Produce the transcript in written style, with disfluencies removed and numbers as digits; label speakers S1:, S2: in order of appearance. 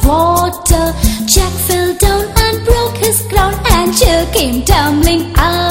S1: water. Jack fell down and broke his crown, and Jill came tumbling out.